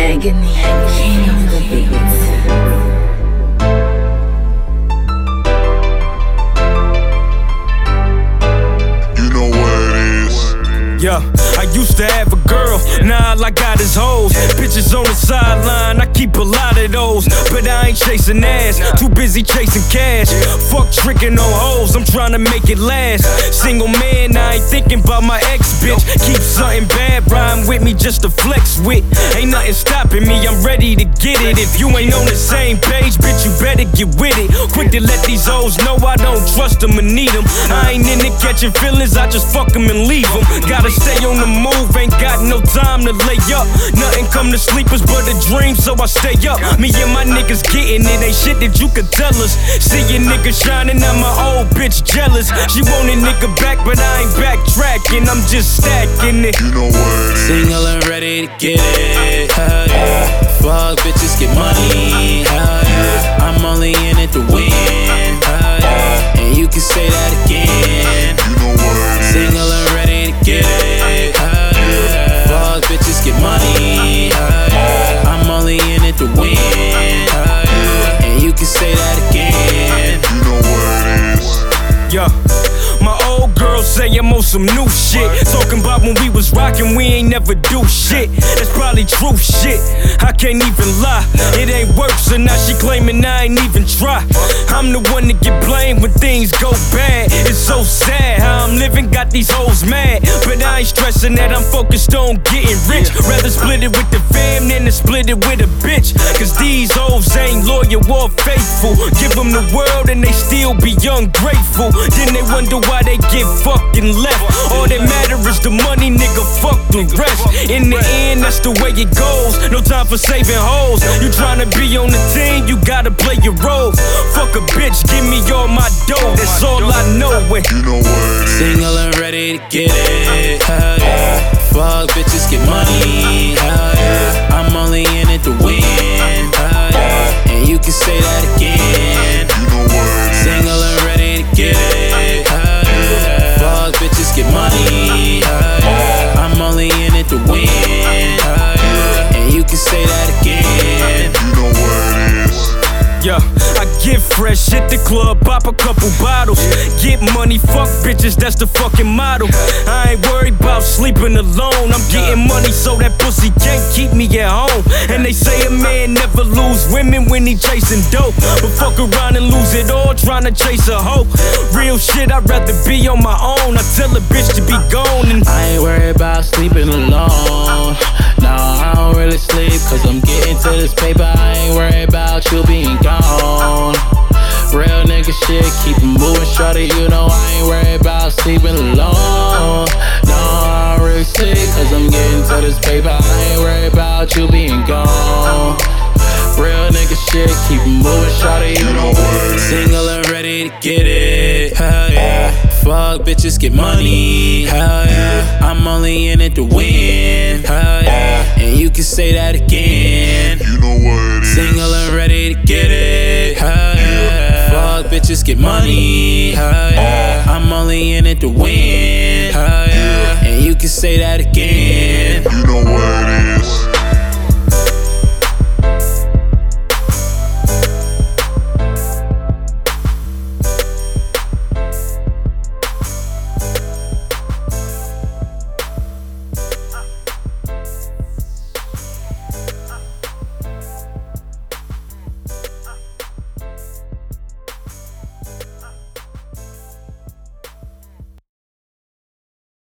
Agony, king of the beats. Yeah, I used to have a girl, now all I got is hoes. Bitches on the sideline, I keep a lot of those. But I ain't chasing ass, too busy chasing cash. Fuck tricking on hoes, I'm trying to make it last. Single man, I ain't thinking about my ex bitch. Keep something bad rhyme with me just to flex with. Ain't nothing stopping me, I'm ready to get it. If you ain't on the same page, bitch, you better get with it. Quick to let these hoes know I don't trust them and need them. I ain't into catching feelings, I just fuck them and leave them. Gotta stay on the move, ain't got no time to lay up. Nothing come to sleepers but a dream, so I stay up. Me and my niggas getting it, ain't shit that you could tell us. See a nigga shining, now my old bitch jealous. She want a nigga back, but I ain't backtracking, I'm just stacking it. You know what? Single and ready to get it. Hell yeah. Fuck bitches, get money. Hell yeah. I'm only in it to win. Hell yeah. And you can say that again. You know what? Single and ready to get it. Hell yeah. Fuck bitches, get money. Hell yeah. I'm only in it to win. Hell yeah. And you can say that again. You know what it is? Yeah. My old girl say I'm on some new shit. Talking about when we was rockin', we ain't never do shit. That's probably true shit, I can't even lie. It ain't work, so now she claiming I ain't even try. I'm the one to get blamed when things go bad. It's so sad how I'm living, got these hoes mad. But I ain't stressing that, I'm focused on getting rich. Rather split it with the fam than to split it with a bitch. Cause these hoes ain't loyal or faithful. Give them the world and they still be ungrateful. Then they wonder why they get fucking left. All that matter is the money, nigga, fuck the rest. In the end, that's the way it goes. No time for saving hoes. You tryna be on the team, you gotta play your role. Fuck a bitch, give me all my dough. That's all I know. You know what? Single and ready to get it. Hell yeah. Fuck bitches, get money. Hell yeah. I'm only in it to win. Hell yeah. And you can say that again. You know what? Single and ready to get it. Hell yeah. Fuck bitches, get money. Hell yeah. I'm only in it to win. Hell yeah. And you can say that again. You know what it is? Yeah, I get fresh, hit the club, pop a couple bottles. Get money, fuck bitches, that's the fucking motto. I ain't worried about sleeping alone. I'm getting money so that pussy can't keep me at home. And they say a man never lose women when he chasing dope. But fuck around and lose it all trying to chase a hoe. Real shit, I'd rather be on my own. I tell a bitch to be gone and I ain't worried about sleeping alone. No, I don't really sleep cause I'm getting to this paper. I ain't worried about you being gone. Real nigga shit, keep it moving, shorty. You know I ain't worried about sleeping alone. No, I don't really sleep cause I'm getting to this paper. I ain't worried about you being gone. Real nigga shit, keep it moving, shorty. You know what? Single and ready to get it. Hell yeah. Fuck bitches, get money. Hell yeah. I'm only in it to win. Hell yeah. And you can say that again. You know what it is? Single and ready to get it. Hell yeah. Fuck bitches, get money. Hell yeah. I'm only in it to win. Hell yeah. And you can say that again. You know what